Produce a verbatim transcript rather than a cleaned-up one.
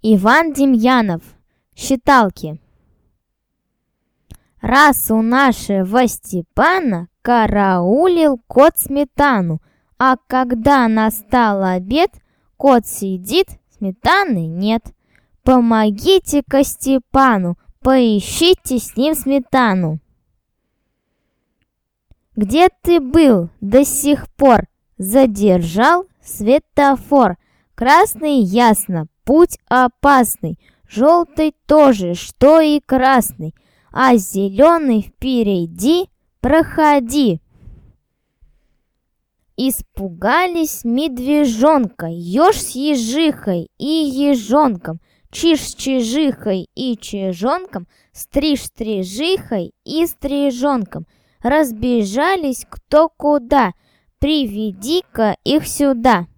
Иван Демьянов. Считалки. Раз у нашего Степана караулил кот сметану, а когда настал обед, кот сидит, сметаны нет. Помогите-ка Степану, поищите с ним сметану. Где ты был до сих пор? Задержал светофор. Красный ясно, путь опасный, желтый тоже, что и красный, а зеленый впереди, проходи. Испугались медвежонка, еж с ежихой и ежонком, чиж с чижихой и чижонком, стриж с стрижихой и стрижонком. Разбежались кто куда, приведи-ка их сюда.